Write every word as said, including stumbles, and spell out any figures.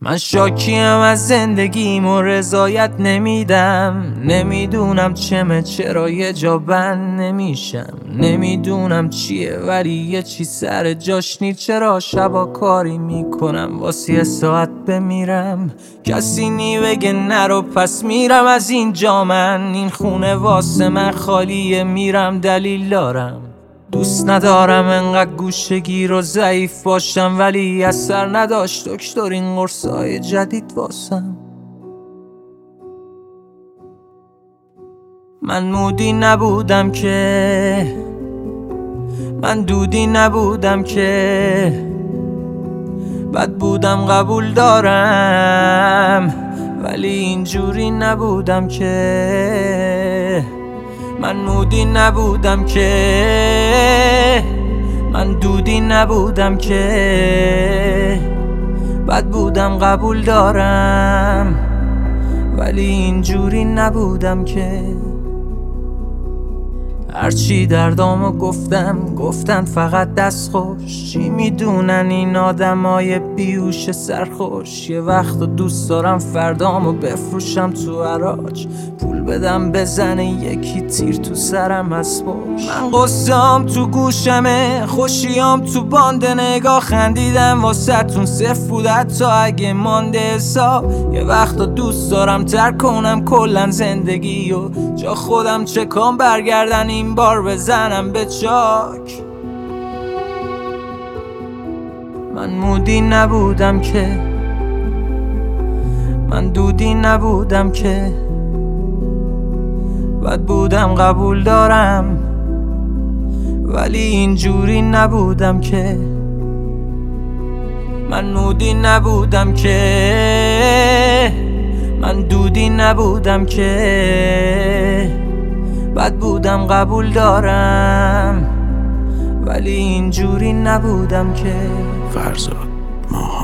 من شاکیم از زندگیم و رضایت نمیدم. نمیدونم چمه چرا یه جا بند نمیشم. نمیدونم چیه ولی یه چی سر جاش نی. چرا شبا کاری میکنم واسه یه ساعت بمیرم. کسی نی بگه نرو پس میرم از اینجا. من این خونه واسه من خالیه میرم دلیل دارم. دوست ندارم انقدر گوشه‌گیر و ضعیف باشم ولی اثر نداشت دکتر این قرصای جدید واسم. من مودی نبودم که من دودی نبودم که بد بودم قبول دارم ولی اینجوری نبودم که. من مودی نبودم که من دودی نبودم که بد بودم قبول دارم ولی اینجوری نبودم که. هرچی دردامو گفتم گفتن فقط دست خوش. چی میدونن این آدمای بیوش سرخوش. یه وقت دوست دارم فردامو بفروشم تو حراج. پول بدم بزنه یکی تیر تو سرم از پشت. من قصه‌ام تو گوشمه خوشیام تو باند. نگاه خندیدم واسه تون صفر بود حتی اگه مانده حساب. یه وقت دوست دارم ترک کنم کلن زندگی و جا خودم چکام برگردن این بار بزنم به چاک. من مودی نبودم که من دودی نبودم که بد بودم قبول دارم ولی اینجوری نبودم که. من مودی نبودم که من دودی نبودم که بد بودم قبول دارم ولی اینجوری نبودم که. فرزاد ماها